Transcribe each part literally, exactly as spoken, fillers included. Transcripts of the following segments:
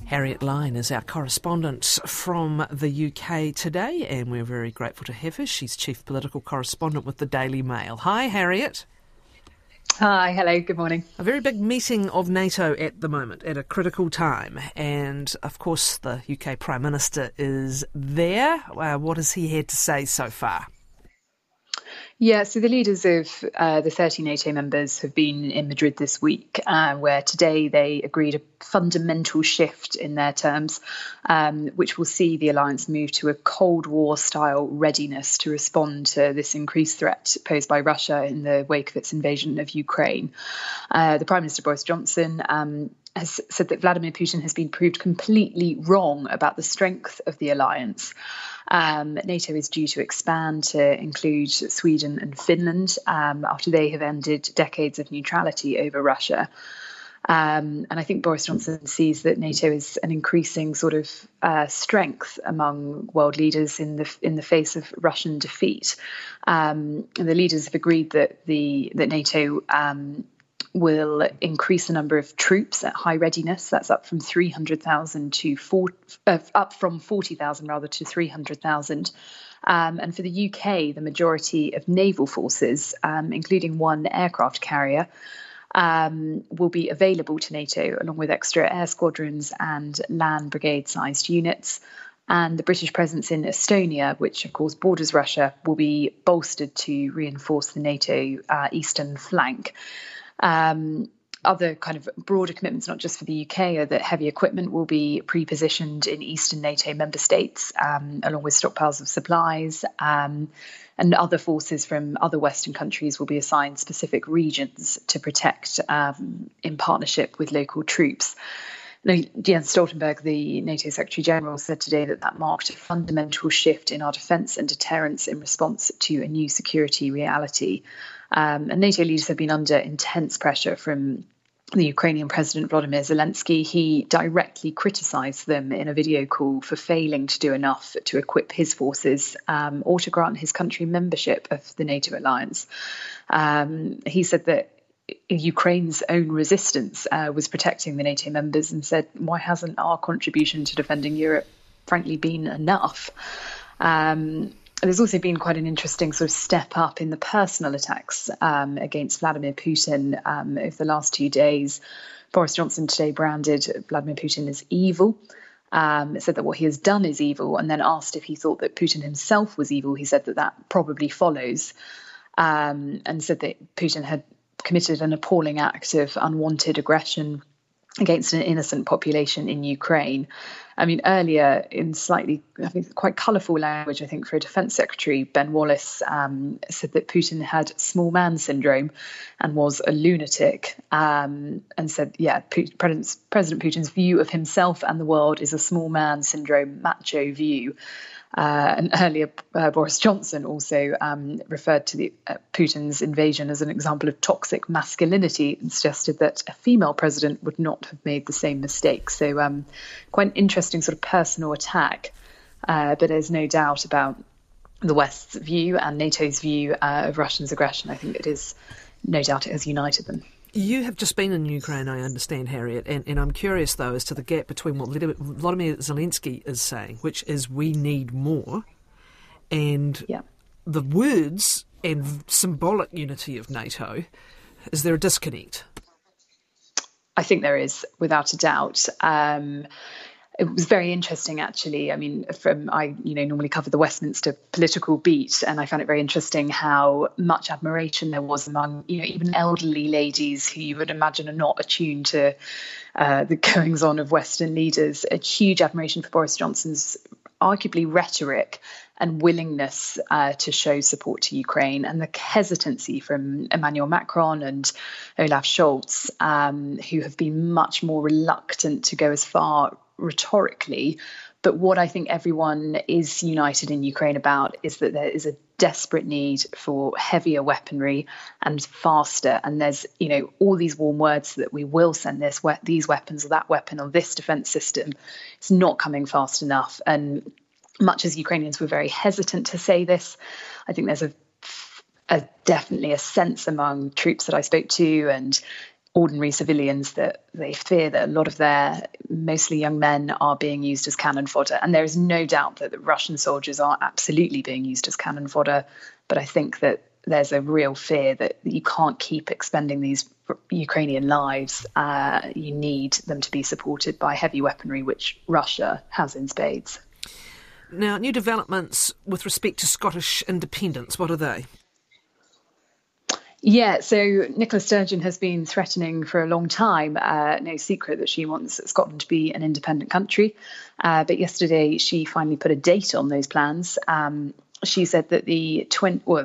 Harriet Lyne is our correspondent from the U K today, and we're very grateful to have her. She's Chief Political Correspondent with the Daily Mail. Hi, Harriet. Hi, hello, good morning. A very big meeting of NATO at the moment, at a critical time, and of course the U K Prime Minister is there. Uh, what has he had to say so far? Yeah, so the leaders of uh, the thirty NATO members have been in Madrid this week, uh, where today they agreed a fundamental shift in their terms, um, which will see the alliance move to a Cold War-style readiness to respond to this increased threat posed by Russia in the wake of its invasion of Ukraine. Uh, the Prime Minister, Boris Johnson, um, has said that Vladimir Putin has been proved completely wrong about the strength of the alliance. Um, NATO is due to expand to include Sweden and Finland um, after they have ended decades of neutrality over Russia. Um, and I think Boris Johnson sees that NATO is an increasing sort of uh, strength among world leaders in the in the face of Russian defeat. Um, and the leaders have agreed that the that NATO um, will increase the number of troops at high readiness. That's up from three hundred thousand to four, uh, up from forty thousand rather to three hundred thousand. Um, and for the U K, the majority of naval forces, um, including one aircraft carrier, um, will be available to NATO, along with extra air squadrons and land brigade-sized units. And the British presence in Estonia, which of course borders Russia, will be bolstered to reinforce the NATO uh, eastern flank. Um, other kind of broader commitments, not just for the U K, are that heavy equipment will be pre-positioned in eastern NATO member states, um, along with stockpiles of supplies, um, and other forces from other Western countries will be assigned specific regions to protect um, in partnership with local troops. Now, Jens Stoltenberg, the NATO Secretary General, said today that that marked a fundamental shift in our defence and deterrence in response to a new security reality. Um, and NATO leaders have been under intense pressure from the Ukrainian President Volodymyr Zelensky. He directly criticised them in a video call for failing to do enough to equip his forces um, or to grant his country membership of the NATO alliance. Um, he said that Ukraine's own resistance uh, was protecting the NATO members, and said, why hasn't our contribution to defending Europe, frankly, been enough? Um, there's also been quite an interesting sort of step up in the personal attacks um, against Vladimir Putin um, over the last two days. Boris Johnson today branded Vladimir Putin as evil. Um, said that what he has done is evil, and then asked if he thought that Putin himself was evil. He said that that probably follows, um, and said that Putin had committed an appalling act of unwanted aggression against an innocent population in Ukraine. I mean, earlier in slightly, I think, quite colourful language, I think, for a Defence Secretary, Ben Wallace um, said that Putin had small man syndrome and was a lunatic, um, and said, yeah, P- President Putin's view of himself and the world is a small man syndrome macho view. Uh, and earlier, uh, Boris Johnson also um, referred to the, uh, Putin's invasion as an example of toxic masculinity, and suggested that a female president would not have made the same mistake. So um, quite an interesting sort of personal attack. Uh, but there's no doubt about the West's view and NATO's view uh, of Russia's aggression. I think it is, no doubt it has united them. You have just been in Ukraine, I understand, Harriet, and, and I'm curious, though, as to the gap between what Volodymyr Zelensky is saying, which is we need more, and yeah. the words and symbolic unity of NATO. Is there a disconnect? I think there is, without a doubt. Um, It was very interesting, actually. I mean, from I, you know, normally cover the Westminster political beat, and I found it very interesting how much admiration there was among, you know, even elderly ladies who you would imagine are not attuned to uh, the goings on of Western leaders. A huge admiration for Boris Johnson's arguably rhetoric and willingness uh, to show support to Ukraine, and the hesitancy from Emmanuel Macron and Olaf Scholz, um, who have been much more reluctant to go as far rhetorically. But what I think everyone is united in Ukraine about is that there is a desperate need for heavier weaponry and faster. And there's, you know, all these warm words that we will send this we- these weapons or that weapon or this defense system. It's not coming fast enough. And much as Ukrainians were very hesitant to say this, I think there's a, a definitely a sense among troops that I spoke to and ordinary civilians that they fear that a lot of their mostly young men are being used as cannon fodder. And there is no doubt that the Russian soldiers are absolutely being used as cannon fodder. But I think that there's a real fear that you can't keep expending these Ukrainian lives. Uh, you need them to be supported by heavy weaponry, which Russia has in spades. Now, new developments with respect to Scottish independence, what are they? Yeah, so Nicola Sturgeon has been threatening for a long time, uh, no secret, that she wants Scotland to be an independent country. Uh, but yesterday she finally put a date on those plans. Um, she said that the twenty, well,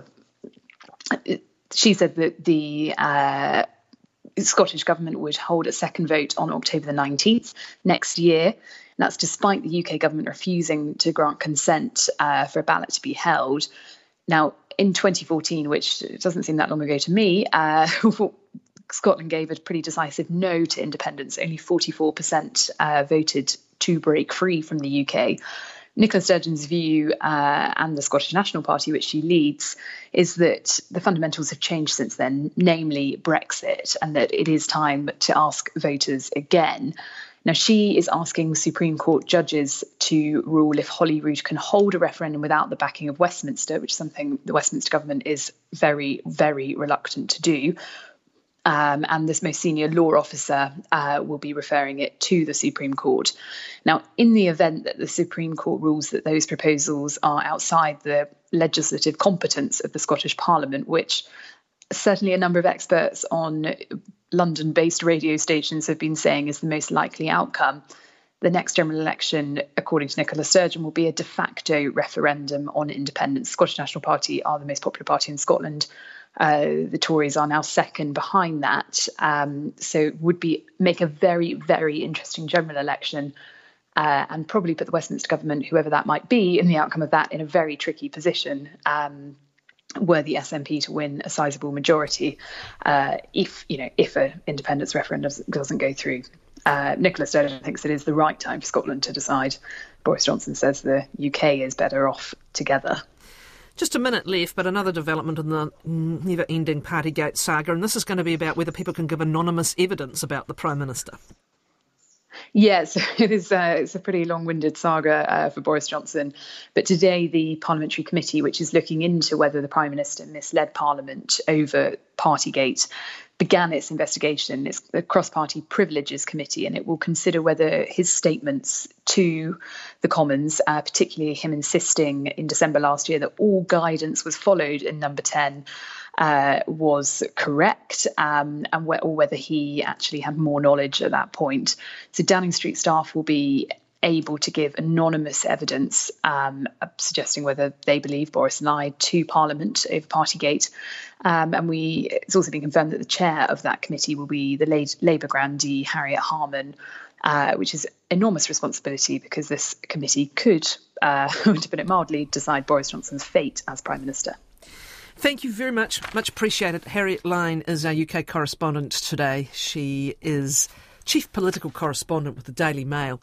she said that the uh, Scottish government would hold a second vote on October the nineteenth next year. And that's despite the U K government refusing to grant consent uh, for a ballot to be held. Now, in twenty fourteen, which doesn't seem that long ago to me, uh, Scotland gave a pretty decisive no to independence. Only forty-four percent uh, voted to break free from the U K. Nicola Sturgeon's view, uh, and the Scottish National Party, which she leads, is that the fundamentals have changed since then, namely Brexit, and that it is time to ask voters again. Now, she is asking Supreme Court judges to rule if Holyrood can hold a referendum without the backing of Westminster, which is something the Westminster government is very, very reluctant to do. Um, and this most senior law officer uh, will be referring it to the Supreme Court. Now, in the event that the Supreme Court rules that those proposals are outside the legislative competence of the Scottish Parliament, which certainly a number of experts on London-based radio stations have been saying is the most likely outcome, the next general election, according to Nicola Sturgeon, will be a de facto referendum on independence. The Scottish National Party are the most popular party in Scotland. Uh, the Tories are now second behind that. Um, so it would be make a very, very interesting general election uh, and probably put the Westminster government, whoever that might be, in the outcome of that in a very tricky position. Um, were the S N P to win a sizable majority, uh, if you know if an independence referendum doesn't go through. Uh, Nicola Sturgeon thinks it is the right time for Scotland to decide. Boris Johnson says the U K is better off together. Just a minute left, but another development in the never-ending Partygate saga, and this is going to be about whether people can give anonymous evidence about the Prime Minister. Yes, it is. Uh, it's a pretty long-winded saga uh, for Boris Johnson. But today, the Parliamentary Committee, which is looking into whether the Prime Minister misled Parliament over Partygate, began its investigation. It's the Cross-Party Privileges Committee, and it will consider whether his statements to the Commons, uh, particularly him insisting in December last year that all guidance was followed in number ten, Uh, was correct, um, and wh- or whether he actually had more knowledge at that point. So Downing Street staff will be able to give anonymous evidence, um, suggesting whether they believe Boris lied to Parliament over Partygate. Um, and we it's also been confirmed that the chair of that committee will be the La- Labour grandee Harriet Harman, uh, which is enormous responsibility because this committee could, uh, to put it mildly, decide Boris Johnson's fate as Prime Minister. Thank you very much. Much appreciated. Harriet Lane is our U K correspondent today. She is chief political correspondent with the Daily Mail.